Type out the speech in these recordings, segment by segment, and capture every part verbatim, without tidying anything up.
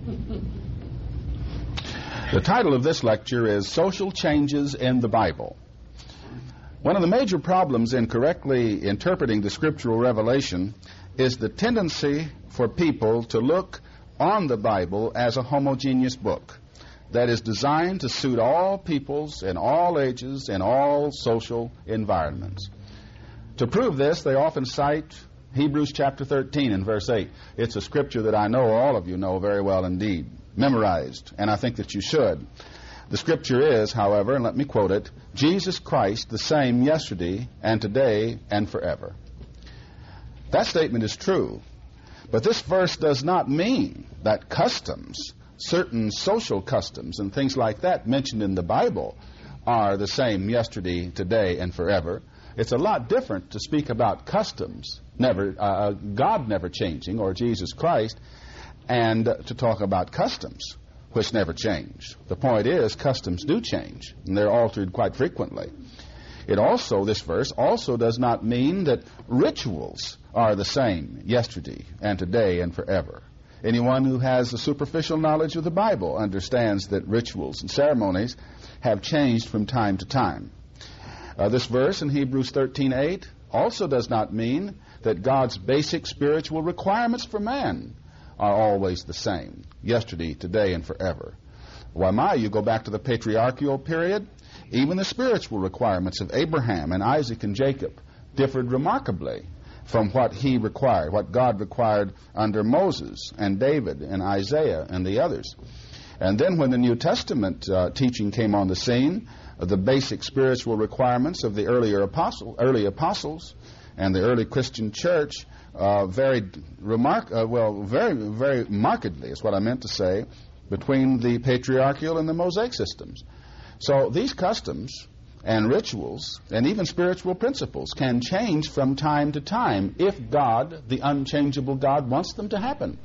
The title of this lecture is Social Changes in the Bible. One of the major problems in correctly interpreting the scriptural revelation is the tendency for people to look on the Bible as a homogeneous book that is designed to suit all peoples in all ages in all social environments. To prove this, they often cite Hebrews chapter thirteen and verse eight. It's a scripture that I know all of you know very well indeed, memorized, and I think that you should. The scripture is, however, and let me quote it, Jesus Christ the same yesterday and today and forever. That statement is true, but this verse does not mean that customs, certain social customs and things like that mentioned in the Bible are the same yesterday, today, and forever. It's a lot different to speak about customs, never, uh, God never changing, or Jesus Christ, and to talk about customs, which never change. The point is, customs do change, and they're altered quite frequently. It also, this verse, also does not mean that rituals are the same yesterday and today and forever. Anyone who has a superficial knowledge of the Bible understands that rituals and ceremonies have changed from time to time. Uh, this verse in Hebrews thirteen eight also does not mean that God's basic spiritual requirements for man are always the same, yesterday, today, and forever. Why, my, you go back to the patriarchal period, even the spiritual requirements of Abraham and Isaac and Jacob differed remarkably from what he required, what God required under Moses and David and Isaiah and the others. And then when the New Testament uh, teaching came on the scene, uh, the basic spiritual requirements of the earlier apostle, early apostles and the early Christian church uh, varied remark, uh, well, very, very markedly, is what I meant to say, between the patriarchal and the Mosaic systems. So these customs and rituals and even spiritual principles can change from time to time if God, the unchangeable God, wants them to happen.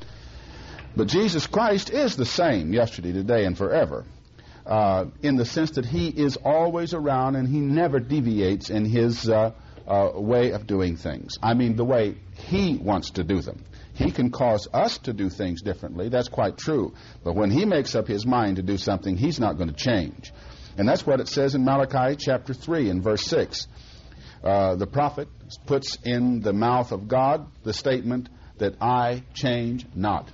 But Jesus Christ is the same yesterday, today, and forever, uh, in the sense that he is always around and he never deviates in his uh, uh, way of doing things. I mean, the way he wants to do them. He can cause us to do things differently, that's quite true. But when he makes up his mind to do something, he's not going to change. And that's what it says in Malachi chapter three and verse six. Uh, the prophet puts in the mouth of God the statement that I change not.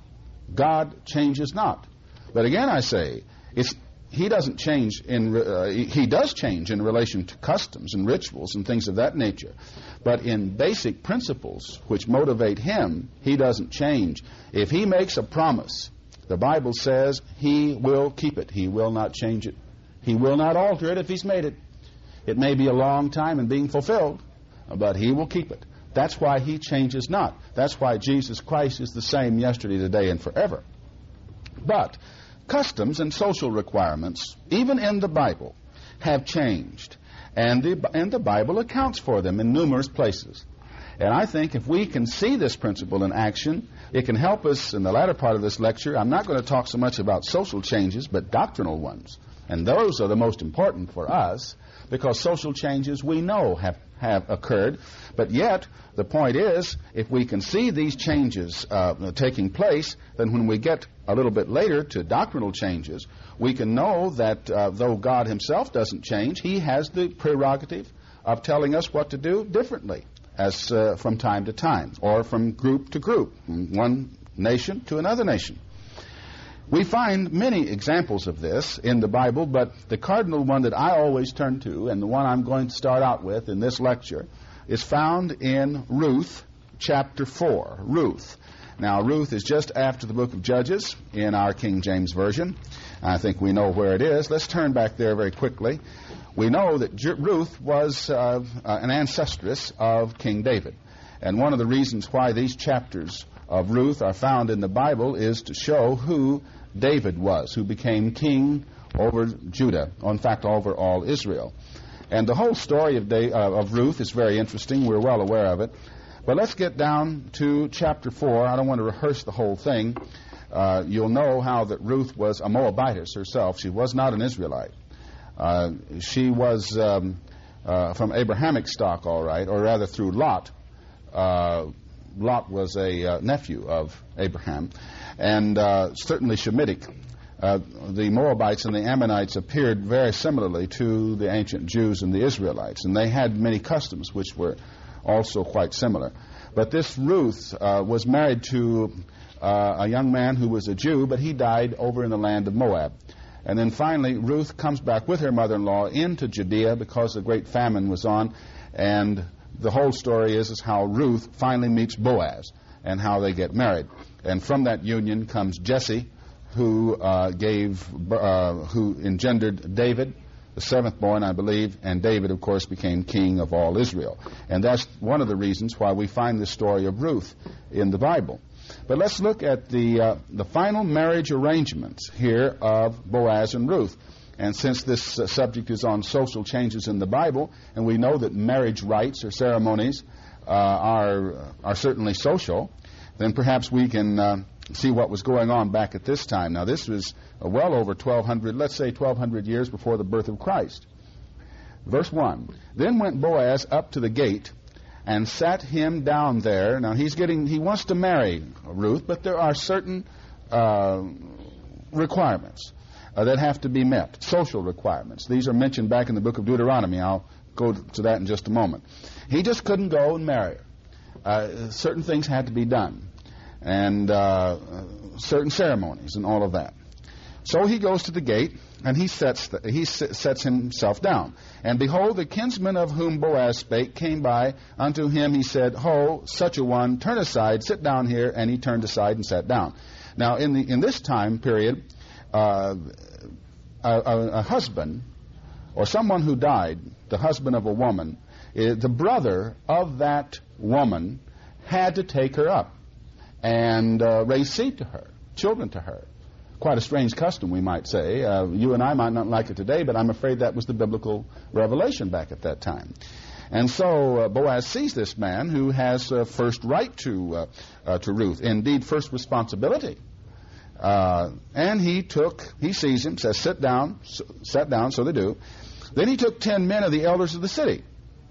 God changes not. But again I say, it's, he doesn't change in, uh, he does change in relation to customs and rituals and things of that nature. But in basic principles which motivate him, he doesn't change. If he makes a promise, the Bible says he will keep it. He will not change it. He will not alter it if he's made it. It may be a long time in being fulfilled, but he will keep it. That's why he changes not. That's why Jesus Christ is the same yesterday, today, and forever. But customs and social requirements, even in the Bible, have changed. And the, and the Bible accounts for them in numerous places. And I think if we can see this principle in action, it can help us in the latter part of this lecture. I'm not going to talk so much about social changes, but doctrinal ones. And those are the most important for us, because social changes we know have, have occurred. But yet, the point is, if we can see these changes uh, taking place, then when we get a little bit later to doctrinal changes, we can know that uh, though God himself doesn't change, he has the prerogative of telling us what to do differently as uh, from time to time, or from group to group, from one nation to another nation. We find many examples of this in the Bible, but the cardinal one that I always turn to, and the one I'm going to start out with in this lecture, is found in Ruth chapter four. Ruth. Now, Ruth is just after the book of Judges in our King James Version. I think we know where it is. Let's turn back there very quickly. We know that J- Ruth was uh, uh, an ancestress of King David. And one of the reasons why these chapters of Ruth are found in the Bible is to show who David was, who became king over Judah, in fact, over all Israel. And the whole story of, da- uh, of Ruth is very interesting. We're well aware of it. But let's get down to chapter four. I don't want to rehearse the whole thing. Uh, you'll know how that Ruth was a Moabitess herself. She was not an Israelite. Uh, she was um, uh, from Abrahamic stock, all right, or rather through Lot. Uh, Lot was a uh, nephew of Abraham. and uh, certainly Shemitic. Uh, the Moabites and the Ammonites appeared very similarly to the ancient Jews and the Israelites, and they had many customs which were also quite similar. But this Ruth uh, was married to uh, a young man who was a Jew, but he died over in the land of Moab. And then finally, Ruth comes back with her mother-in-law into Judea because a great famine was on, and the whole story is, is how Ruth finally meets Boaz and how they get married. And from that union comes Jesse, who uh, gave, uh, who engendered David, the seventh born, I believe, and David, of course, became king of all Israel. And that's one of the reasons why we find the story of Ruth in the Bible. But let's look at the uh, the final marriage arrangements here of Boaz and Ruth. And since this uh, subject is on social changes in the Bible, and we know that marriage rites or ceremonies uh, are are certainly social, then perhaps we can uh, see what was going on back at this time. Now, this was uh, well over twelve hundred, let's say twelve hundred years before the birth of Christ. Verse one, then went Boaz up to the gate and sat him down there. Now, he's getting, he wants to marry Ruth, but there are certain uh, requirements uh, that have to be met, social requirements. These are mentioned back in the book of Deuteronomy. I'll go to that in just a moment. He just couldn't go and marry her. Uh, certain things had to be done, and uh, certain ceremonies and all of that. So he goes to the gate, and he sets the, he sets himself down. And behold, the kinsman of whom Boaz spake came by unto him. He said, Ho, such a one, turn aside, sit down here. And he turned aside and sat down. Now, in the in this time period, uh, a, a, a husband or someone who died, the husband of a woman, uh, the brother of that woman had to take her up and uh, raise seed to her, children to her. Quite a strange custom, we might say. Uh, you and I might not like it today, but I'm afraid that was the biblical revelation back at that time. And so uh, Boaz sees this man who has uh, first right to uh, uh, to Ruth, indeed first responsibility. Uh, and he took, he sees him, says, sit down, s- sat down, so they do. Then he took ten men of the elders of the city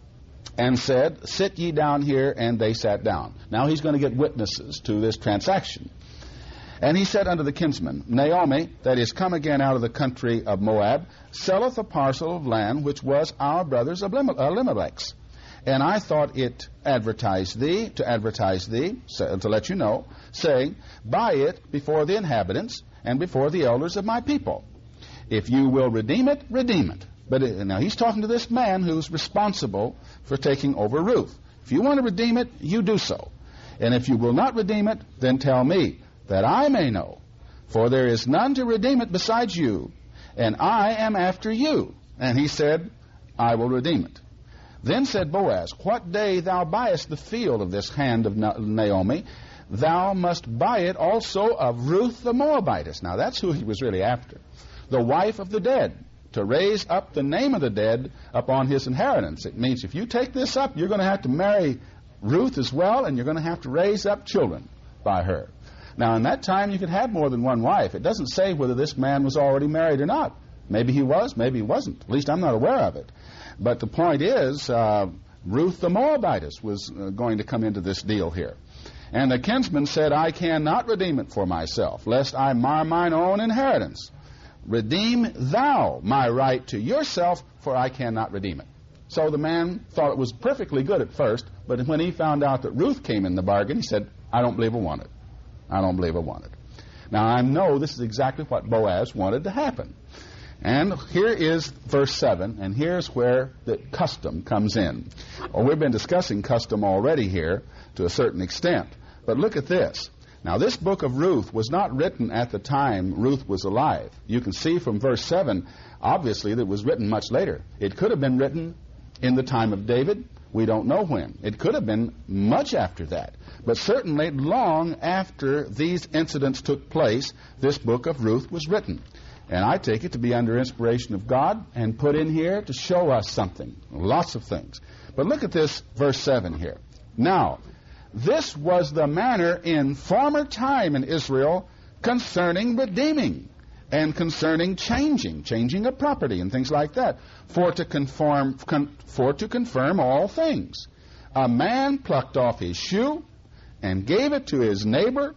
and said, sit ye down here, and they sat down. Now he's going to get witnesses to this transaction. And he said unto the kinsman, Naomi, that is come again out of the country of Moab, selleth a parcel of land which was our brother's Elimelech's. And I thought it advertised thee, to advertise thee, so, to let you know, saying, buy it before the inhabitants and before the elders of my people. If you will redeem it, redeem it. But it, now he's talking to this man who's responsible for taking over Ruth. If you want to redeem it, you do so. And if you will not redeem it, then tell me, that I may know. For there is none to redeem it besides you, and I am after you. And he said, I will redeem it. Then said Boaz, what day thou buyest the field of this hand of Naomi, thou must buy it also of Ruth the Moabitess. Now that's who he was really after. The wife of the dead, to raise up the name of the dead upon his inheritance. It means if you take this up, you're going to have to marry Ruth as well, and you're going to have to raise up children by her. Now, in that time, you could have more than one wife. It doesn't say whether this man was already married or not. Maybe he was, maybe he wasn't. At least I'm not aware of it. But the point is, uh, Ruth the Moabitess was uh, going to come into this deal here. And the kinsman said, I cannot redeem it for myself, lest I mar mine own inheritance. Redeem thou my right to yourself, for I cannot redeem it. So the man thought it was perfectly good at first, but when he found out that Ruth came in the bargain, he said, I don't believe I want it. I don't believe I want it. Now, I know this is exactly what Boaz wanted to happen. And here is verse seven, and here's where the custom comes in. Well, we've been discussing custom already here to a certain extent. But look at this. Now, this book of Ruth was not written at the time Ruth was alive. You can see from verse seven, obviously, that it was written much later. It could have been written in the time of David. We don't know when. It could have been much after that. But certainly long after these incidents took place, this book of Ruth was written. And I take it to be under inspiration of God and put in here to show us something. Lots of things. But look at this verse seven here. Now, this was the manner in former time in Israel concerning redeeming and concerning changing, changing of property and things like that, for to conform, con, for to confirm all things. A man plucked off his shoe and gave it to his neighbor,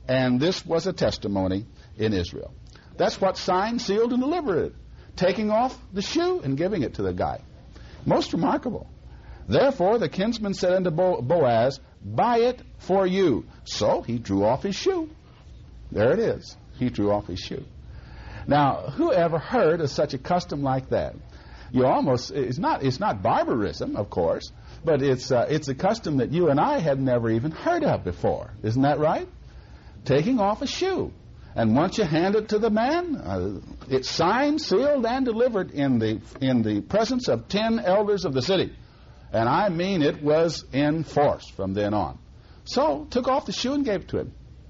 And this was a testimony in Israel. That's what signed, sealed, and delivered it. Taking off the shoe and giving it to the guy. Most remarkable. Therefore the kinsman said unto Bo- Boaz, buy it for you. So he drew off his shoe. There it is. He drew off his shoe. Now, who ever heard of such a custom like that? You almost, it's not, it's not barbarism, of course, but it's, uh, it's a custom that you and I had never even heard of before. Isn't that right? Taking off a shoe. And once you hand it to the man, uh, it's signed, sealed, and delivered in the, in the presence of ten elders of the city. And I mean it was in force from then on. So, took off the shoe and gave it to him.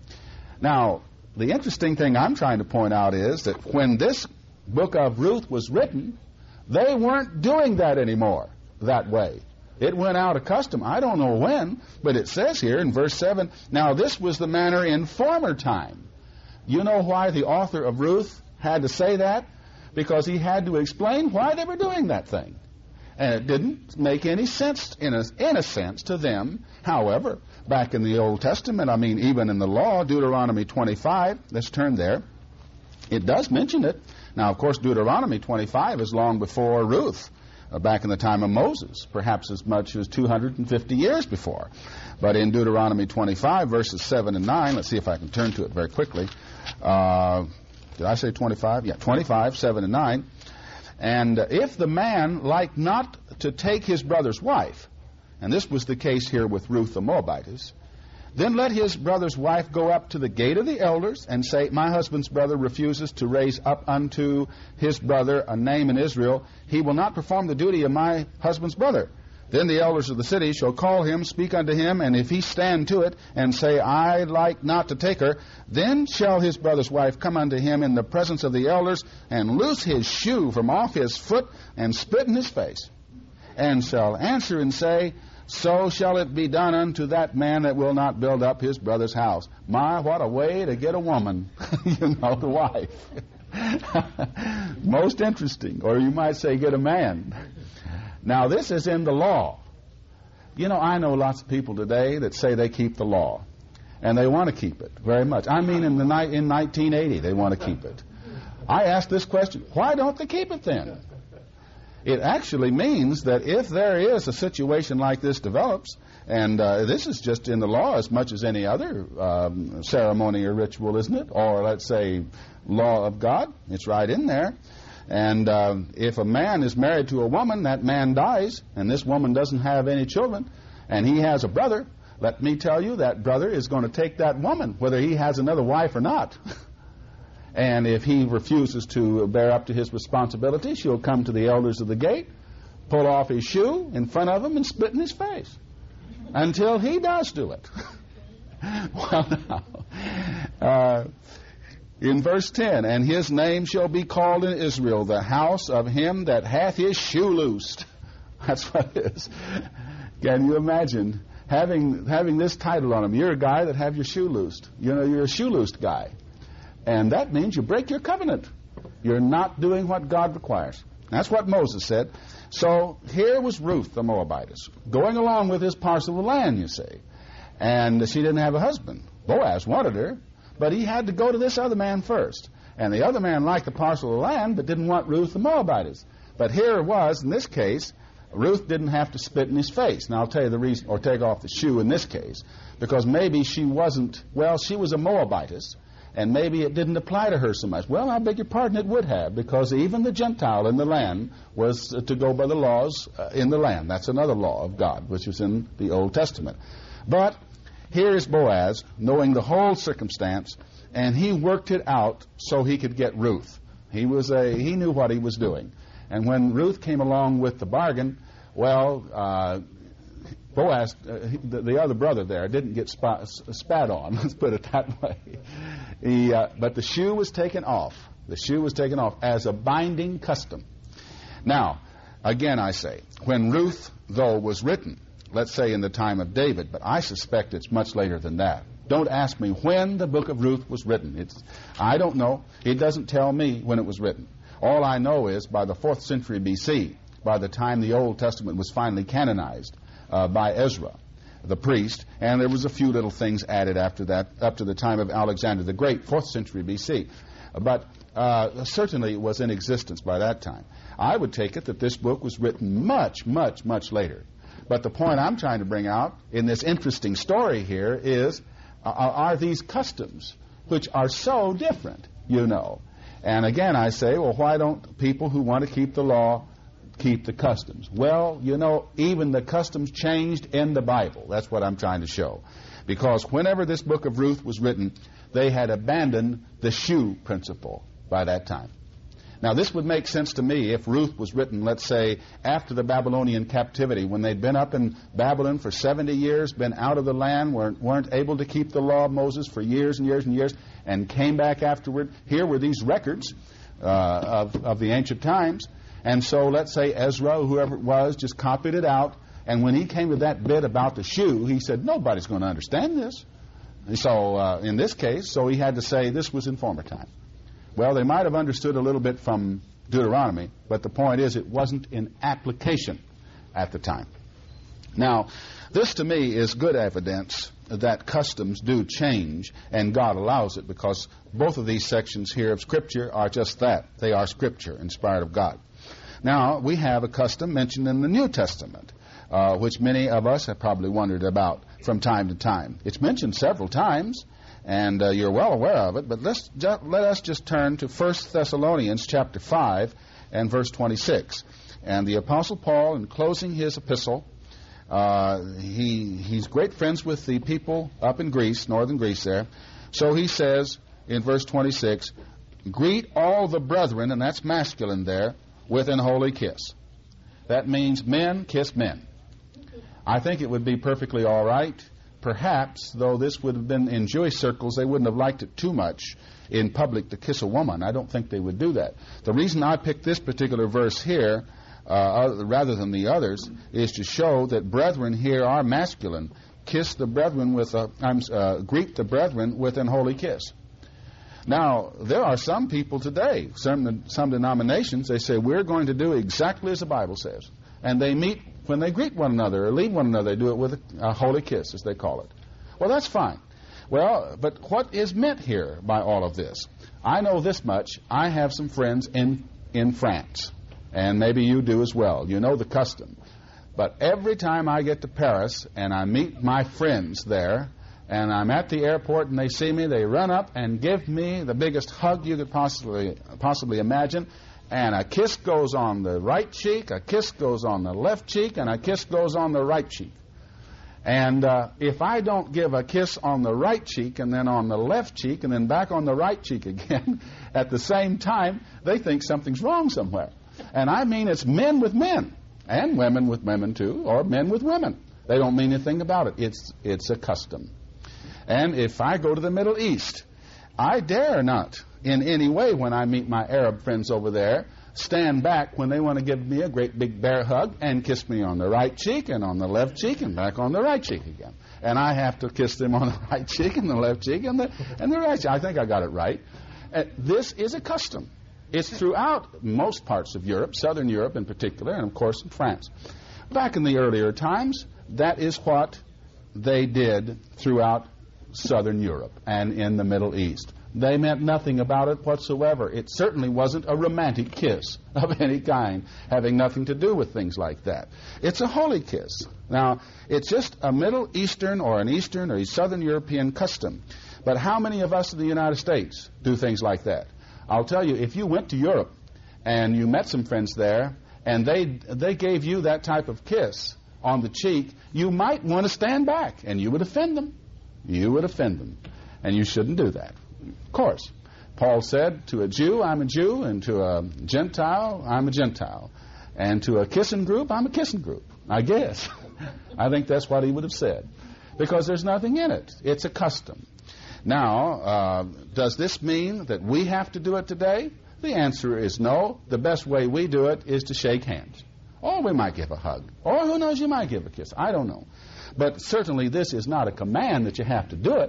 Now, the interesting thing I'm trying to point out is that when this book of Ruth was written, they weren't doing that anymore that way. It went out of custom. I don't know when, but it says here in verse seven, now this was the manner in former time. You know why the author of Ruth had to say that? Because he had to explain why they were doing that thing. And it didn't make any sense, in a, in a sense, to them. However, back in the Old Testament, I mean, even in the law, Deuteronomy twenty-five, let's turn there, it does mention it. Now, of course, Deuteronomy twenty-five is long before Ruth, uh, back in the time of Moses, perhaps as much as two hundred fifty years before. But in Deuteronomy twenty-five, verses seven and nine, let's see if I can turn to it very quickly. Uh, did I say twenty-five? Yeah, twenty-five, seven and nine. And if the man like not to take his brother's wife, and this was the case here with Ruth the Moabitess, then let his brother's wife go up to the gate of the elders and say, my husband's brother refuses to raise up unto his brother a name in Israel. He will not perform the duty of my husband's brother. Then the elders of the city shall call him, speak unto him, and if he stand to it, and say, I like not to take her, then shall his brother's wife come unto him in the presence of the elders, and loose his shoe from off his foot, and spit in his face, and shall answer and say, so shall it be done unto that man that will not build up his brother's house. My, what a way to get a woman, you know, the wife. Most interesting, or you might say get a man. Now, this is in the law. You know, I know lots of people today that say they keep the law, and they want to keep it very much. I mean, in the ni- in nineteen eighty, they want to keep it. I ask this question, why don't they keep it then? It actually means that if there is a situation like this develops, and uh, this is just in the law as much as any other um, ceremony or ritual, isn't it? Or let's say law of God, it's right in there. And uh, if a man is married to a woman, that man dies, and this woman doesn't have any children, and he has a brother, let me tell you, that brother is going to take that woman, whether he has another wife or not. And if he refuses to bear up to his responsibility, she'll come to the elders of the gate, pull off his shoe in front of him, and spit in his face until he does do it. Well, now, uh, in verse ten, and his name shall be called in Israel, the house of him that hath his shoe loosed. That's what it is. Can you imagine having having this title on him? You're a guy that have your shoe loosed. You know, you're a shoe loosed guy. And that means you break your covenant. You're not doing what God requires. That's what Moses said. So here was Ruth the Moabitess, going along with his parcel of land, you see. And she didn't have a husband. Boaz wanted her, but he had to go to this other man first. And the other man liked the parcel of land, but didn't want Ruth the Moabitess. But here it was, in this case, Ruth didn't have to spit in his face. Now I'll tell you the reason, or take off the shoe in this case, because maybe she wasn't, well, she was a Moabitess, and maybe it didn't apply to her so much. Well, I beg your pardon, it would have, because even the Gentile in the land was uh, to go by the laws uh, in the land. That's another law of God, which was in the Old Testament. But here is Boaz, knowing the whole circumstance, and he worked it out so he could get Ruth. He was a he knew what he was doing. And when Ruth came along with the bargain, well, uh, Boaz, uh, the, the other brother there, didn't get spat, spat on, let's put it that way. He, uh, but the shoe was taken off. The shoe was taken off as a binding custom. Now, again I say, when Ruth, though, was written, let's say in the time of David, but I suspect it's much later than that. Don't ask me when the book of Ruth was written. It's, I don't know. It doesn't tell me when it was written. All I know is by the fourth century B C, by the time the Old Testament was finally canonized uh, by Ezra, the priest, and there was a few little things added after that, up to the time of Alexander the Great, fourth century B C. But uh, certainly it was in existence by that time. I would take it that this book was written much, much, much later. But the point I'm trying to bring out in this interesting story here is, uh, are these customs, which are so different, you know. And again, I say, well, why don't people who want to keep the law keep the customs? Well, you know, even the customs changed in the Bible. That's what I'm trying to show. Because whenever this book of Ruth was written, they had abandoned the shoe principle by that time. Now, this would make sense to me if Ruth was written, let's say, after the Babylonian captivity, when they'd been up in Babylon for seventy years, been out of the land, weren't, weren't able to keep the law of Moses for years and years and years, and came back afterward. Here were these records uh, of, of the ancient times. And so let's say Ezra, whoever it was, just copied it out. And when he came to that bit about the shoe, he said, nobody's going to understand this. And so uh, in this case, so he had to say this was in former time. Well, they might have understood a little bit from Deuteronomy, but the point is it wasn't in application at the time. Now, this to me is good evidence that customs do change, and God allows it, because both of these sections here of Scripture are just that. They are Scripture, inspired of God. Now, we have a custom mentioned in the New Testament, uh, which many of us have probably wondered about from time to time. It's mentioned several times, and uh, you're well aware of it, but let's ju- let us just turn to First Thessalonians chapter five and verse twenty-six. And the Apostle Paul, in closing his epistle, uh, he he's great friends with the people up in Greece, northern Greece there. So he says in verse twenty-six, greet all the brethren, and that's masculine there, with an holy kiss. That means men kiss men. I think it would be perfectly all right. Perhaps, though this would have been in Jewish circles, they wouldn't have liked it too much in public to kiss a woman. I don't think they would do that. The reason I picked this particular verse here, uh, rather than the others, is to show that brethren here are masculine. Kiss the brethren with a, uh, greet the brethren with an holy kiss. Now, there are some people today, some, some denominations, they say, we're going to do exactly as the Bible says. And they meet when they greet one another or leave one another, they do it with a, a holy kiss, as they call it. Well, that's fine. Well, but what is meant here by all of this? I know this much. I have some friends in, in France, and maybe you do as well. You know the custom. But every time I get to Paris and I meet my friends there, and I'm at the airport and they see me, they run up and give me the biggest hug you could possibly possibly imagine. And a kiss goes on the right cheek, a kiss goes on the left cheek, and a kiss goes on the right cheek. And uh, if I don't give a kiss on the right cheek and then on the left cheek and then back on the right cheek again at the same time, they think something's wrong somewhere. And I mean it's men with men, and women with women too, or men with women. They don't mean anything about it. It's, it's a custom. And if I go to the Middle East, I dare not in any way, when I meet my Arab friends over there, stand back when they want to give me a great big bear hug and kiss me on the right cheek and on the left cheek and back on the right cheek again. And I have to kiss them on the right cheek and the left cheek and the, and the right cheek. I think I got it right. Uh, this is a custom. It's throughout most parts of Europe, southern Europe in particular, and of course in France. Back in the earlier times, that is what they did throughout southern Europe and in the Middle East. They meant nothing about it whatsoever. It certainly wasn't a romantic kiss of any kind, having nothing to do with things like that. It's a holy kiss. Now, it's just a Middle Eastern or an Eastern or a Southern European custom. But how many of us in the United States do things like that? I'll tell you, if you went to Europe and you met some friends there and they they gave you that type of kiss on the cheek, you might want to stand back and you would offend them. You would offend them. And you shouldn't do that. Of course. Paul said, to a Jew, I'm a Jew, and to a Gentile, I'm a Gentile. And to a kissing group, I'm a kissing group. I guess. I think that's what he would have said. Because there's nothing in it. It's a custom. Now, uh, does this mean that we have to do it today? The answer is no. The best way we do it is to shake hands. Or we might give a hug. Or who knows, you might give a kiss. I don't know. But certainly this is not a command that you have to do it.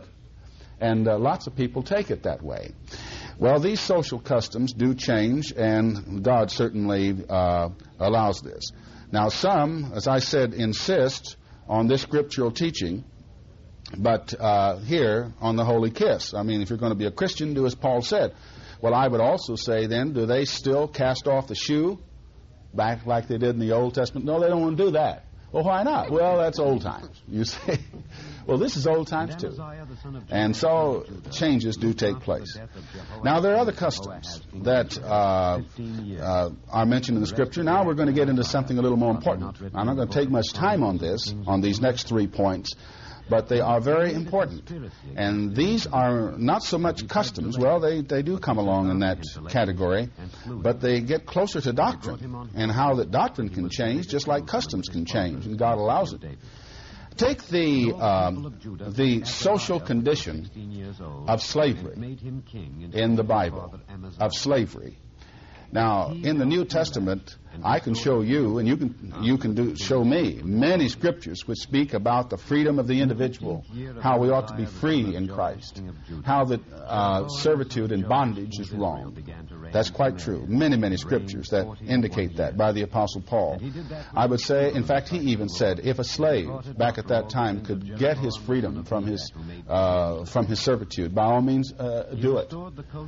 And uh, lots of people take it that way. Well, these social customs do change, and God certainly uh, allows this. Now, some, as I said, insist on this scriptural teaching, but uh, here on the Holy Kiss. I mean, if you're going to be a Christian, do as Paul said. Well, I would also say then, do they still cast off the shoe back like they did in the Old Testament? No, they don't want to do that. Well, why not? Well, that's old times, you say. Well, this is old times too. And so changes do take place. Now, there are other customs that uh, uh, are mentioned in the Scripture. Now we're going to get into something a little more important. I'm not going to take much time on this, on these next three points, but they are very important. And these are not so much customs. Well, they, they do come along in that category, but they get closer to doctrine and how that doctrine can change just like customs can change, and God allows it. Take the, um, the social condition of slavery in the Bible, of slavery. Now, in the New Testament, I can show you, and you can you can do show me many scriptures which speak about the freedom of the individual, how we ought to be free in Christ, how that uh, servitude and bondage is wrong. That's quite true. Many, many scriptures that indicate that by the Apostle Paul. I would say, in fact, he even said, if a slave back at that time could get his freedom from his uh, from his servitude, by all means, uh, do it.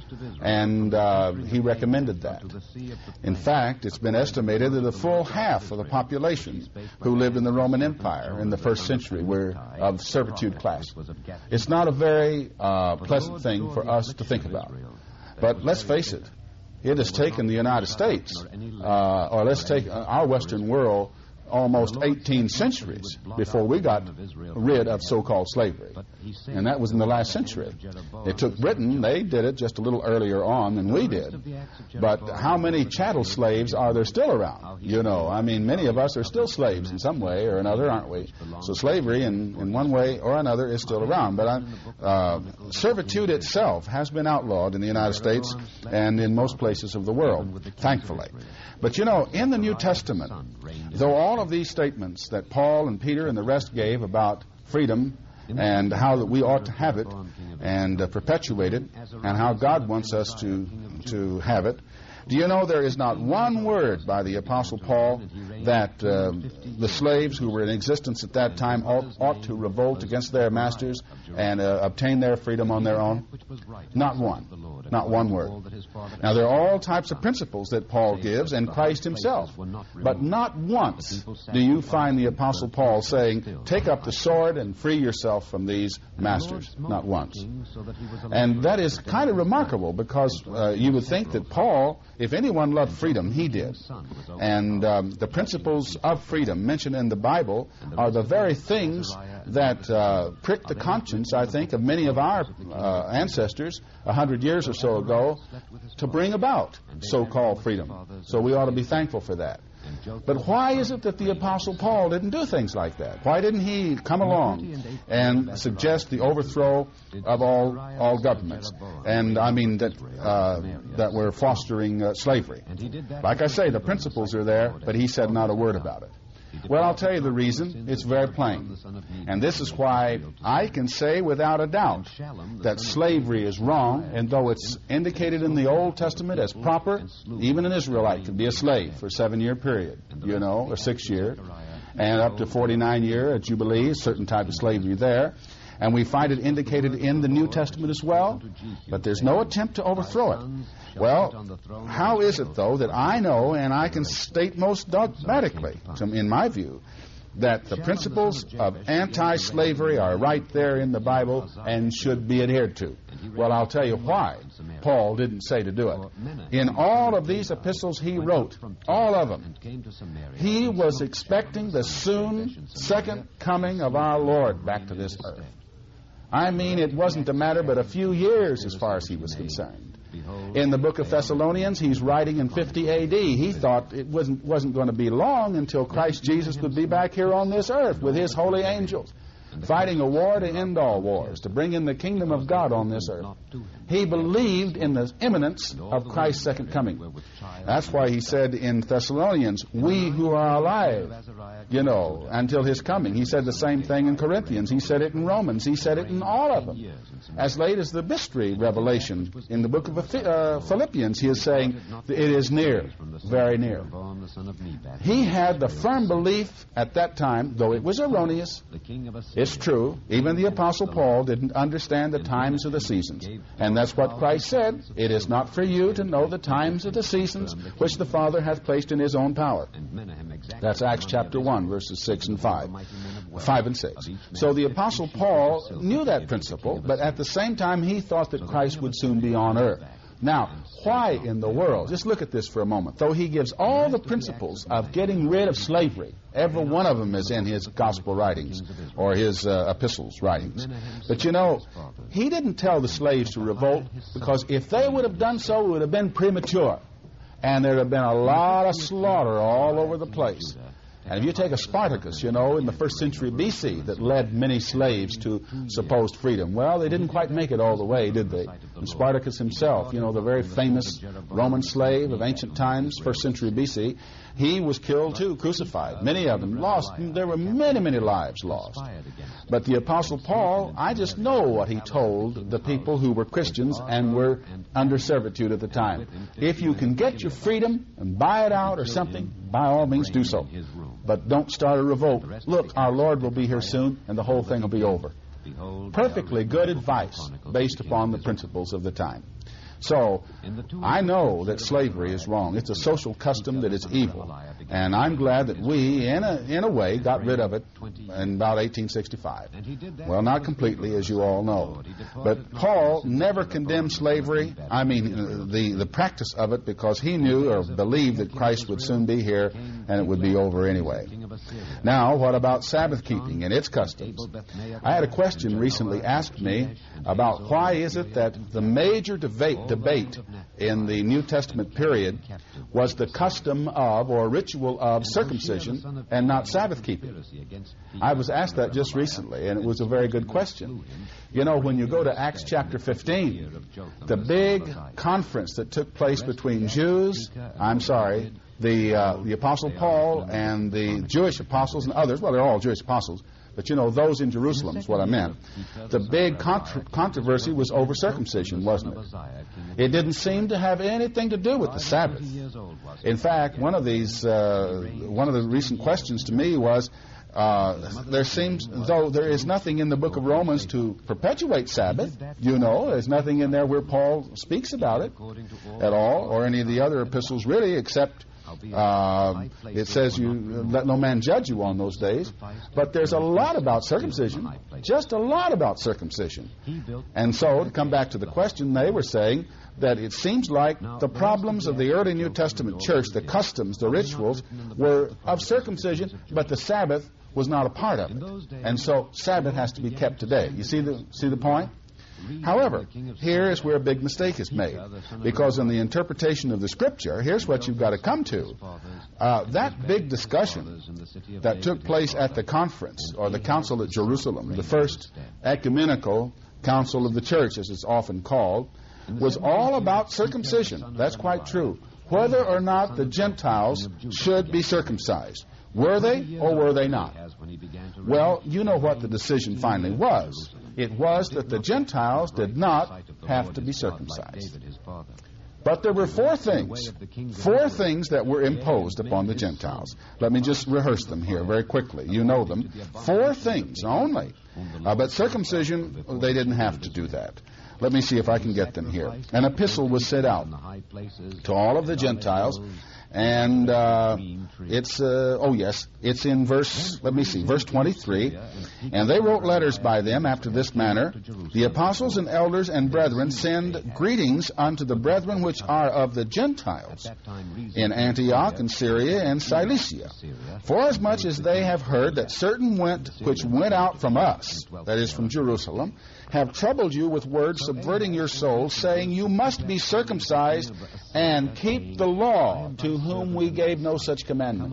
And uh, he recommended that. In fact, it's been estimated that a full half of the population who lived in the Roman Empire in the first century were of servitude class. It's not a very uh, pleasant thing for us to think about. But let's face it, it has taken the United States, uh, or let's take our Western world, almost eighteen centuries before we got rid of so-called slavery. And that was in the last century. It took Britain, they did it just a little earlier on than we did. But how many chattel slaves are there still around? You know, I mean, many of us are still slaves in some way or another, aren't we? So slavery in, in one way or another is still around. But I, uh, servitude itself has been outlawed in the United States and in most places of the world, thankfully. But you know, in the New Testament, though all of these statements that Paul and Peter and the rest gave about freedom and how that we ought to have it and uh, perpetuate it and how God wants us to to have it, do you know there is not one word by the Apostle Paul that uh, the slaves who were in existence at that time ought, ought to revolt against their masters and uh, obtain their freedom on their own? Not one. Not one word. Now, there are all types of principles that Paul gives, and Christ himself. But not once do you find the Apostle Paul saying, take up the sword and free yourself from these masters. Not once. And that is kind of remarkable, because uh, you would think that Paul, if anyone loved freedom, he did. And um, the principles of freedom mentioned in the Bible are the very things that uh, pricked the conscience, I think, of many of our uh, ancestors a hundred years or so ago to bring about so-called freedom. So we ought to be thankful for that. But why is it that the Apostle Paul didn't do things like that? Why didn't he come along and suggest the overthrow of all all governments? And I mean that uh, that we're fostering uh, slavery. Like I say, the principles are there, but he said not a word about it. Well, I'll tell you the reason. It's very plain. And this is why I can say without a doubt that slavery is wrong, and though it's indicated in the Old Testament as proper, even an Israelite could be a slave for a seven-year period, you know, or six-year, and up to forty-nine-year, a jubilee, a certain type of slavery there. And we find it indicated in the New Testament as well, but there's no attempt to overthrow it. Well, how is it, though, that I know, and I can state most dogmatically, in my view, that the principles of anti-slavery are right there in the Bible and should be adhered to? Well, I'll tell you why Paul didn't say to do it. In all of these epistles he wrote, all of them, he was expecting the soon second coming of our Lord back to this earth. I mean, it wasn't a matter but a few years as far as he was concerned. In the book of Thessalonians, he's writing in fifty A D. He thought it wasn't, wasn't going to be long until Christ Jesus would be back here on this earth with his holy angels, fighting a war to end all wars, to bring in the kingdom of God on this earth. He believed in the imminence of Christ's second coming. That's why he said in Thessalonians, we who are alive, you know, until his coming. He said the same thing in Corinthians. He said it in Romans. He said it in all of them. As late as the mystery revelation in the book of uh, Philippians, he is saying it is near, very near. He had the firm belief at that time, though it was erroneous. It's true. Even the Apostle Paul didn't understand the times of the seasons. And that's what Christ said. It is not for you to know the times of the seasons which the Father hath placed in his own power. That's Acts chapter one, verses six and five. five and six. So the Apostle Paul knew that principle, but at the same time he thought that Christ would soon be on earth. Now, why in the world? Just look at this for a moment. Though he gives all the principles of getting rid of slavery, every one of them is in his gospel writings or his uh, epistles writings. But you know, he didn't tell the slaves to revolt, because if they would have done so, it would have been premature. And there would have been a lot of slaughter all over the place. And if you take a Spartacus, you know, in the first century B C, that led many slaves to supposed freedom, well, they didn't quite make it all the way, did they? And Spartacus himself, you know, the very famous Roman slave of ancient times, first century B C, he was killed too, crucified. Many of them lost. There were many, many lives lost. But the Apostle Paul, I just know what he told the people who were Christians and were under servitude at the time. If you can get your freedom and buy it out or something, by all means do so. But don't start a revolt. Look, our Lord will be here soon, and the whole thing will be over. Perfectly good advice based upon the principles of the time. So, I know that slavery is wrong. It's a social custom that is evil. And I'm glad that we, in a, in a way, got rid of it in about eighteen sixty-five. Well, not completely, as you all know. But Paul never condemned slavery, I mean, the, the practice of it, because he knew or believed that Christ would soon be here and it would be over anyway. Now, what about Sabbath keeping and its customs? I had a question recently asked me about why is it that the major debate debate in the New Testament period was the custom of or ritual of circumcision and not Sabbath keeping. I was asked that just recently, and it was a very good question. You know, when you go to Acts chapter fifteen, the big conference that took place between Jews, I'm sorry, the uh, the Apostle Paul and the Jewish apostles and others, well, they're all Jewish apostles, but you know, those in Jerusalem is what I meant. The big contra- controversy was over circumcision, wasn't it? It didn't seem to have anything to do with the Sabbath. In fact, one of these, uh, one of the recent questions to me was, uh, there seems, though there is nothing in the book of Romans to perpetuate Sabbath, you know, there's nothing in there where Paul speaks about it at all, or any of the other epistles really, except Uh, it says you let no man judge you on those days. But there's a lot about circumcision, just a lot about circumcision. And so, to come back to the question, they were saying that it seems like the problems of the early New Testament church, the customs, the rituals, were of circumcision, but the Sabbath was not a part of it. And so Sabbath has to be kept today. You see the see the point? However, here is where a big mistake is made, because in the interpretation of the Scripture, here's what you've got to come to. Uh, that big discussion that took place at the conference, or the Council at Jerusalem, the first ecumenical council of the church, as it's often called, was all about circumcision. That's quite true. Whether or not the Gentiles should be circumcised. Were they or were they not? Well, you know what the decision finally was. It was that the Gentiles did not have to be circumcised. But there were four things, four things that were imposed upon the Gentiles. Let me just rehearse them here very quickly. You know them. Four things only. Uh, but circumcision, they didn't have to do that. Let me see if I can get them here. An epistle was sent out to all of the Gentiles, and uh, it's, uh, oh yes, it's in verse, let me see, verse twenty-three. And they wrote letters by them after this manner: the apostles and elders and brethren send greetings unto the brethren which are of the Gentiles in Antioch and Syria and Cilicia, forasmuch as they have heard that certain went which went out from us, that is from Jerusalem, have troubled you with words subverting your souls, saying, you must be circumcised and keep the law, to whom we gave no such commandment.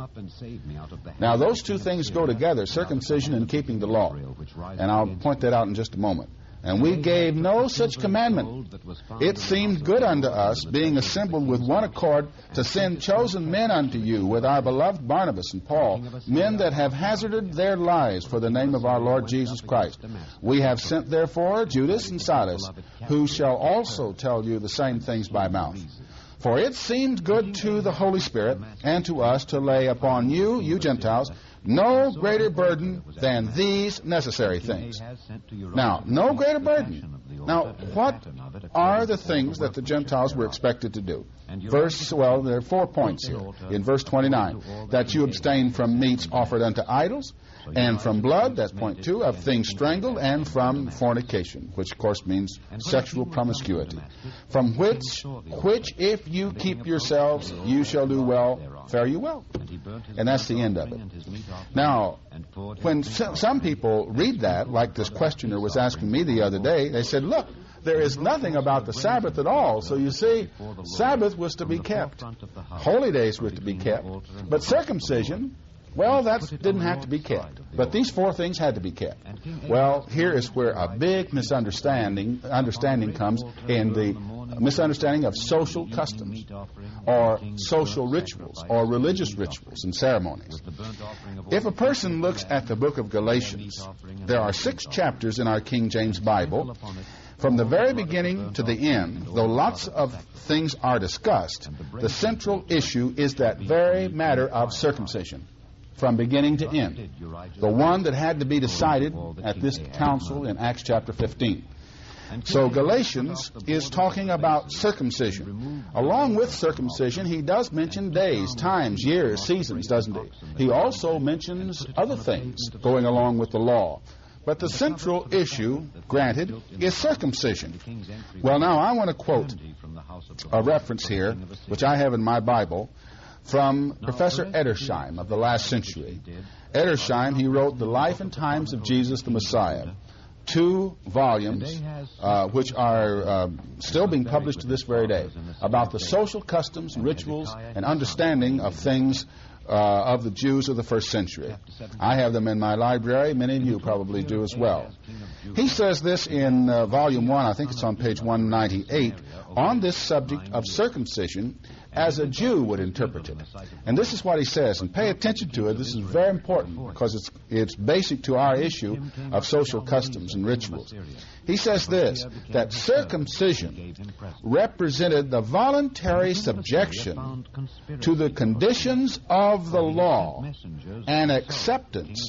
Now, those two things go together, circumcision and keeping the law. And I'll point that out in just a moment. And we gave no such commandment. It seemed good unto us, being assembled with one accord, to send chosen men unto you with our beloved Barnabas and Paul, men that have hazarded their lives for the name of our Lord Jesus Christ. We have sent therefore Judas and Silas, who shall also tell you the same things by mouth. For it seemed good to the Holy Spirit and to us to lay upon you, you Gentiles, no greater burden than these necessary things. Now, no greater burden. Now, what are the things that the Gentiles were expected to do? Verse, well, there are four points here. In verse twenty-nine, that you abstain from meats offered unto idols, and from blood, that's point two, of things strangled, and from fornication, which of course means sexual promiscuity, from which, which if you keep yourselves, you shall do well, fare you well. And that's the end of it. Now, when some people read that, like this questioner was asking me the other day, they said, look, there is nothing about the Sabbath at all. So you see, Sabbath was to be kept. Holy days were to be kept. But circumcision, well, that didn't have to be kept. But these four things had to be kept. Well, here is where a big misunderstanding understanding comes in the misunderstanding of social customs or social rituals or religious rituals and ceremonies. If a person looks at the book of Galatians, there are six chapters in our King James Bible. From the very beginning to the end, though lots of things are discussed, the central issue is that very matter of circumcision. From beginning to end. The one that had to be decided at this council in Acts chapter fifteen. So Galatians is talking about circumcision. Along with circumcision, he does mention days, times, years, seasons, doesn't he? He also mentions other things going along with the law. But the central issue, granted, is circumcision. Well, now I want to quote a reference here, which I have in my Bible, from Professor Edersheim of the last century. Edersheim, he wrote The Life and Times of Jesus the Messiah, two volumes uh, which are uh, still being published to this very day, about the social customs, rituals, and understanding of things uh, of the Jews of the first century. I have them in my library. Many of you probably do as well. He says this in uh, volume one, I think it's on page one ninety-eight, on this subject of circumcision as a Jew would interpret it. And this is what he says, and pay attention to it. This is very important because it's it's basic to our issue of social customs and rituals. He says this, that circumcision represented the voluntary subjection to the conditions of the law and acceptance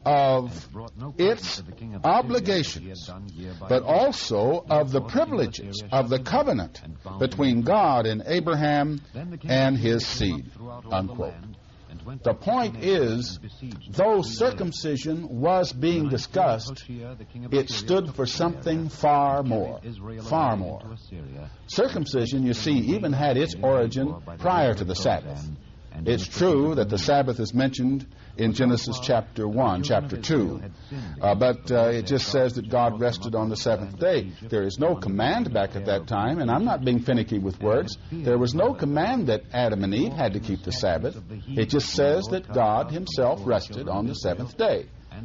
of its obligations, but also of the privileges of the covenant between God and Abraham and his seed, unquote. The point is, though circumcision was being discussed, it stood for something far more, far more. Circumcision, you see, even had its origin prior to the Sabbath. It's true that the Sabbath is mentioned in Genesis chapter one, chapter two, uh, but uh, it just says that God rested on the seventh day. There is no command back at that time, and I'm not being finicky with words. There was no command that Adam and Eve had to keep the Sabbath. It just says that God himself rested on the seventh day.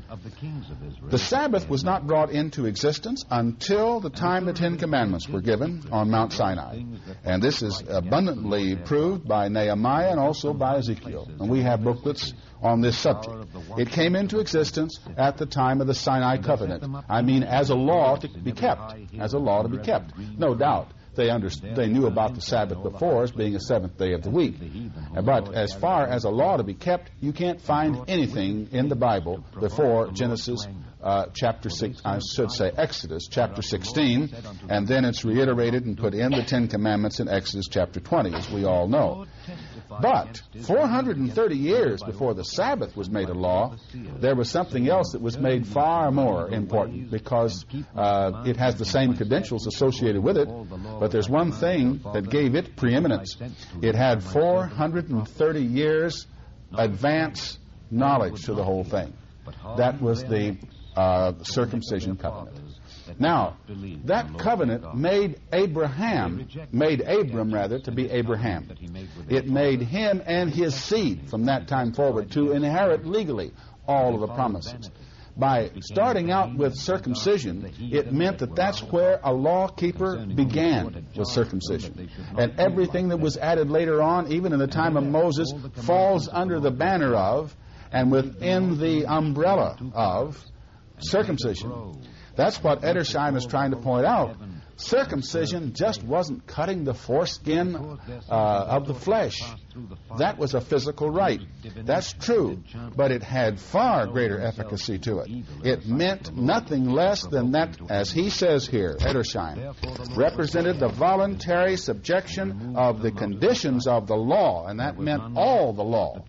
The Sabbath was not brought into existence until the time the Ten Commandments were given on Mount Sinai. And this is abundantly proved by Nehemiah and also by Ezekiel. And we have booklets on this subject. It came into existence at the time of the Sinai covenant. I mean, as a law to be kept. As a law to be kept. No doubt. They underst- they knew about the Sabbath before as being a seventh day of the week. But as far as a law to be kept, you can't find anything in the Bible before Genesis uh, chapter six, I should say Exodus chapter sixteen, and then it's reiterated and put in the Ten Commandments in Exodus chapter twenty, as we all know. But four hundred thirty years before the Sabbath was made a law, there was something else that was made far more important because uh, it has the same credentials associated with it, but there's one thing that gave it preeminence. It had four hundred thirty years advance knowledge to the whole thing. That was the uh, circumcision covenant. Now, that covenant made Abraham, made Abram rather, to be Abraham. It made him and his seed from that time forward to inherit legally all of the promises. By starting out with circumcision, it meant that that's where a law keeper began, with circumcision. And everything that was added later on, even in the time of Moses, falls under the banner of and within the umbrella of circumcision. That's what Edersheim is trying to point out. Circumcision just wasn't cutting the foreskin uh, of the flesh. That was a physical rite. That's true, but it had far greater efficacy to it. It meant nothing less than that, as he says here, Edersheim, represented the voluntary subjection of the conditions of the law, and that meant all the law,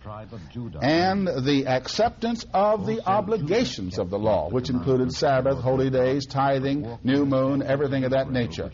and the acceptance of the obligations of the law, which included Sabbath, holy days, tithing, new moon, everything of that nature.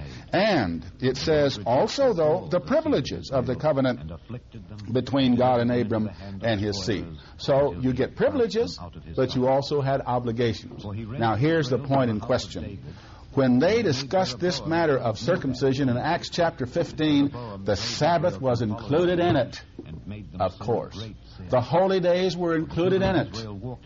And it says also, though, the privileges of the covenant between God and Abram and his seed. So you get privileges, but you also had obligations. Now here's the point in question. When they discussed this matter of circumcision in Acts chapter fifteen, the Sabbath was included in it. Of course. The holy days were included in it.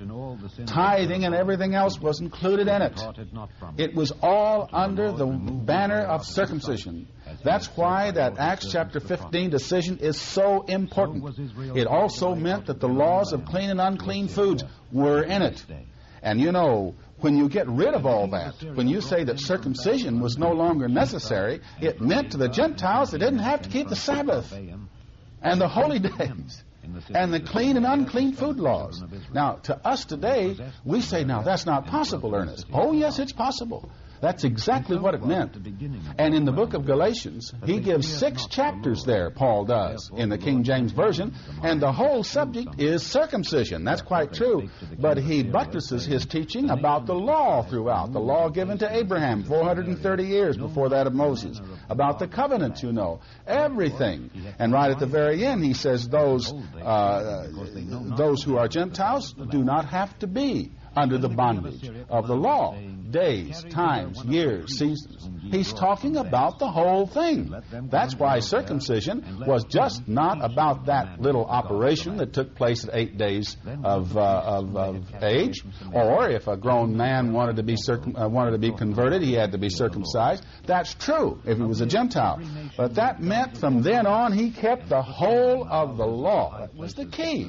Tithing and everything else was included in it. It was all under the banner of circumcision. That's why that Acts chapter fifteen decision is so important. It also meant that the laws of clean and unclean foods were in it. And you know, when you get rid of all that, when you say that circumcision was no longer necessary, it meant to the Gentiles they didn't have to keep the Sabbath and the holy days and the clean and unclean food laws. Now, to us today, we say, now, that's not possible, Ernest. Oh, yes, it's possible. That's exactly what it meant. And in the book of Galatians, he gives six chapters there, Paul does, in the King James Version, and the whole subject is circumcision. That's quite true. But he buttresses his teaching about the law throughout, the law given to Abraham four hundred thirty years before that of Moses, about the covenant, you know, everything. And right at the very end, he says those, uh, those who are Gentiles do not have to be under the bondage of the law. Days, times, years, seasons. He's talking about the whole thing. That's why circumcision was just not about that little operation that took place at eight days of, uh, of, of age. Or if a grown man wanted to be circum- uh, wanted to be converted, he had to be circumcised. That's true if he was a Gentile. But that meant from then on he kept the whole of the law. That was the key.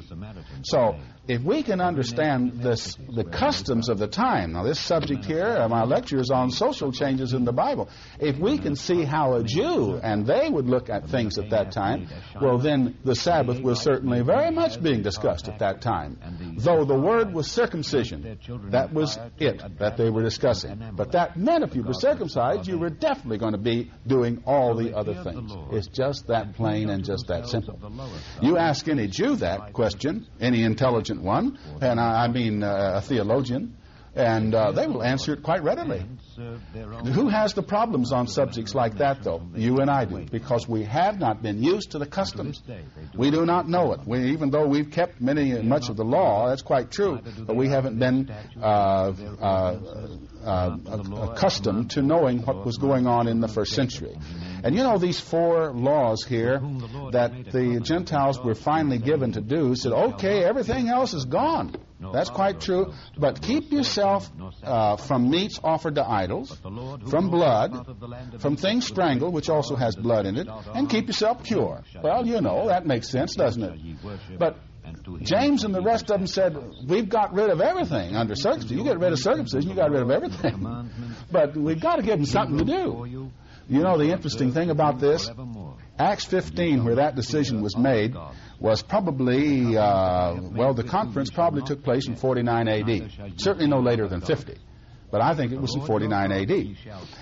So if we can understand this, the customs of the time, now this subject here, uh, my lecture is on social changes in the Bible. If we can see how a Jew and they would look at things at that time, well then the Sabbath was certainly very much being discussed at that time. Though the word was circumcision, that was it that they were discussing. But that meant if you were circumcised, you were definitely going to be doing all the other things. It's just that plain and just that simple. You ask any Jew that question, any intelligent one, and I, I mean uh, a theologian, and uh, they will answer it quite readily. Who has the problems on subjects like that, though? You and I do, because we have not been used to the customs. We do not know it. We, even though we've kept many much of the law, that's quite true, but we haven't been uh, uh, uh, accustomed to knowing what was going on in the first century. And you know, these four laws here that the Gentiles were finally given to do said, okay, everything else is gone. That's quite true. But keep yourself uh, from meats offered to idols, from blood, from things strangled, which also has blood in it, and keep yourself pure. Well, you know, that makes sense, doesn't it? But James and the rest of them said, we've got rid of everything under circumcision. You get rid of circumcision, you got rid of everything. But we've got to give them something to do. You know, the interesting thing about this, Acts fifteen, where that decision was made, was probably, uh, well, the conference probably took place in forty-nine A D. Certainly no later than fifty. But I think it was in forty-nine A D.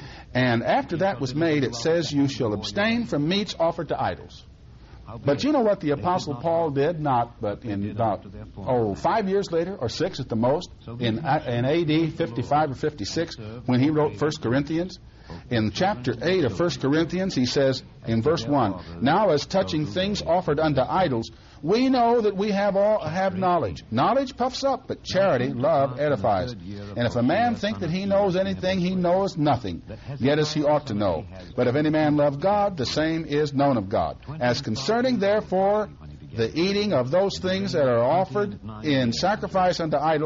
And after that was made, it says, you shall abstain from meats offered to idols. But you know what the Apostle Paul did? Not, but in about, oh, five years later, or six at the most, in, in A D fifty-five or fifty-six, when he wrote First Corinthians, in chapter eight of First Corinthians, he says in verse one, now as touching things offered unto idols, we know that we have all have knowledge. Knowledge puffs up, but charity, love, edifies. And if a man think that he knows anything, he knows nothing, yet as he ought to know. But if any man love God, the same is known of God. As concerning, therefore, the eating of those things that are offered in sacrifice unto idols,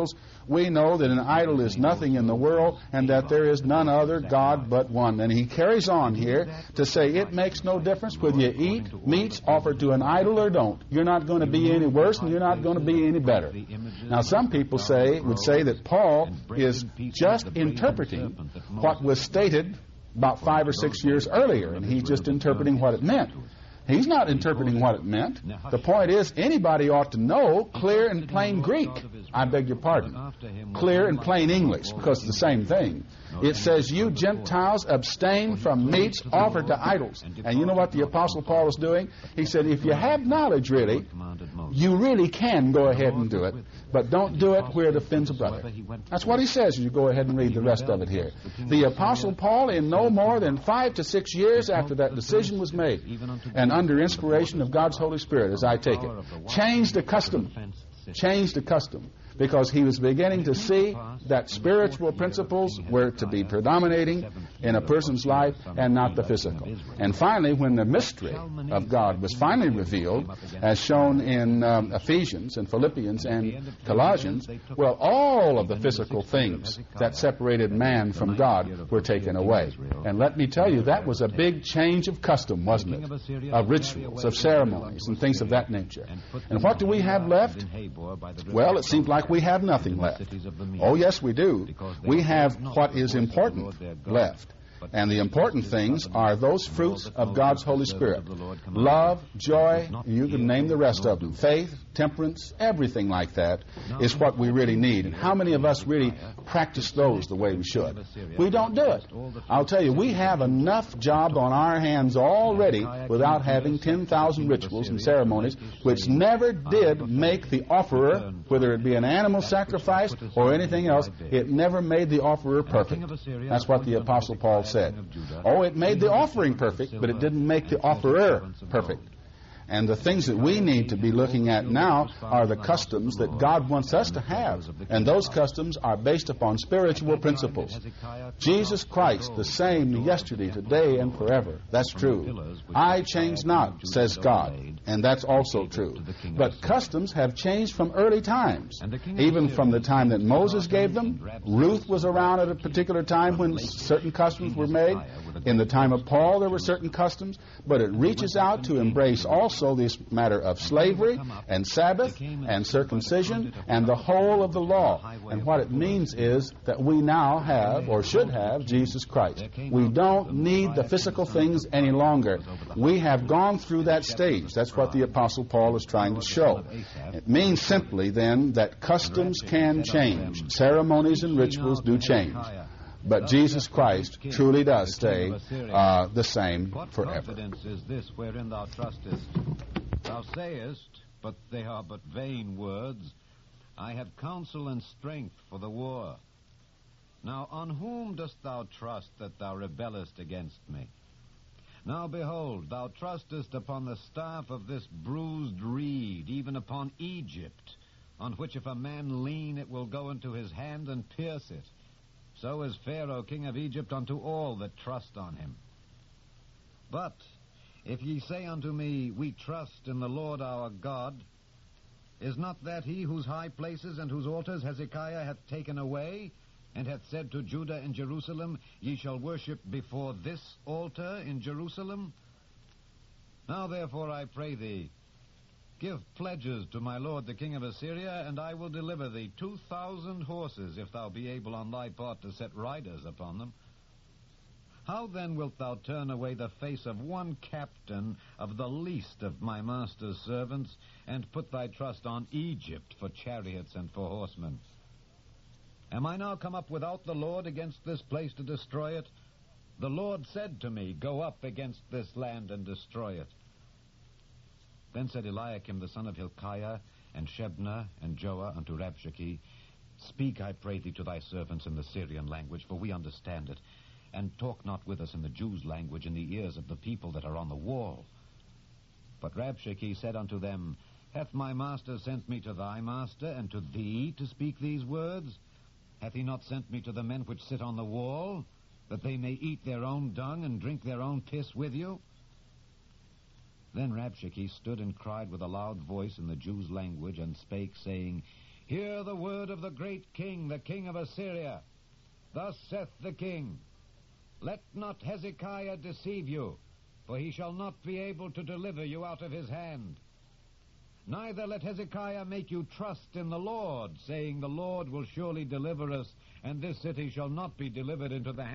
we know that an idol is nothing in the world and that there is none other God but one. And he carries on here to say it makes no difference whether you eat meats offered to an idol or don't. You're not going to be any worse and you're not going to be any better. Now, some people say would say that Paul is just interpreting what was stated about five or six years earlier, and he's just interpreting what it meant. He's not interpreting what it meant. The point is, anybody ought to know clear and plain Greek. I beg your pardon. Clear and plain English, because it's the same thing. It says, you Gentiles abstain from meats offered to idols. And you know what the Apostle Paul is doing? He said, if you have knowledge, really, you really can go ahead and do it, but don't do it where it offends a brother. That's what he says. You go ahead and read the rest of it here. The Apostle Paul, in no more than five to six years after that decision was made, and under inspiration of God's Holy Spirit, as I take it, changed the custom. Changed the custom. Because he was beginning to see that spiritual principles were to be predominating in a person's life and not the physical. And finally, when the mystery of God was finally revealed, as shown in um, Ephesians and Philippians and Colossians, well, all of the physical things that separated man from God were taken away. And let me tell you, that was a big change of custom, wasn't it? Of rituals, of ceremonies, and things of that nature. And what do we have left? Well, it seems like we have nothing left. Oh, yes, we do. We have what is important left. And the important things are those fruits of God's Holy Spirit. Love, joy, you can name the rest of them. Faith, temperance, everything like that is what we really need. And how many of us really practice those the way we should? We don't do it. I'll tell you, we have enough job on our hands already without having ten thousand rituals and ceremonies which never did make the offerer, whether it be an animal sacrifice or anything else, it never made the offerer perfect. That's what the Apostle Paul said. Oh, it made the offering perfect, but it didn't make the offerer perfect. And the things that we need to be looking at now are the customs that God wants us to have. And those customs are based upon spiritual principles. Jesus Christ, the same yesterday, today, and forever. That's true. I change not, says God. And that's also true. But customs have changed from early times. Even from the time that Moses gave them. Ruth was around at a particular time when certain customs were made. In the time of Paul, there were certain customs. But it reaches out to embrace also Also, this matter of slavery and Sabbath and circumcision and the whole of the law. And what it means is that we now have, or should have, Jesus Christ. We don't need the physical things any longer. We have gone through that stage. That's what the Apostle Paul is trying to show. It means simply, then, that customs can change. Ceremonies and rituals do change. But Jesus Christ truly does stay uh, the same forever. What confidence is this wherein thou trustest? Thou sayest, but they are but vain words, I have counsel and strength for the war. Now on whom dost thou trust that thou rebellest against me? Now behold, thou trustest upon the staff of this bruised reed, even upon Egypt, on which if a man lean, it will go into his hand and pierce it. So is Pharaoh king of Egypt unto all that trust on him. But if ye say unto me, we trust in the Lord our God, is not that he whose high places and whose altars Hezekiah hath taken away, and hath said to Judah and Jerusalem, ye shall worship before this altar in Jerusalem? Now therefore I pray thee, give pledges to my lord the king of Assyria, and I will deliver thee two thousand horses, if thou be able on thy part to set riders upon them. How then wilt thou turn away the face of one captain of the least of my master's servants, and put thy trust on Egypt for chariots and for horsemen? Am I now come up without the Lord against this place to destroy it? The Lord said to me, go up against this land and destroy it. Then said Eliakim the son of Hilkiah, and Shebna, and Joah unto Rabshakeh, speak, I pray thee, to thy servants in the Syrian language, for we understand it, and talk not with us in the Jews' language in the ears of the people that are on the wall. But Rabshakeh said unto them, hath my master sent me to thy master, and to thee to speak these words? Hath he not sent me to the men which sit on the wall, that they may eat their own dung and drink their own piss with you? Then Rabshakeh stood and cried with a loud voice in the Jews' language, and spake, saying, Hear the word of the great king, the king of Assyria. Thus saith the king, Let not Hezekiah deceive you, for he shall not be able to deliver you out of his hand. Neither let Hezekiah make you trust in the Lord, saying, The Lord will surely deliver us, and this city shall not be delivered into the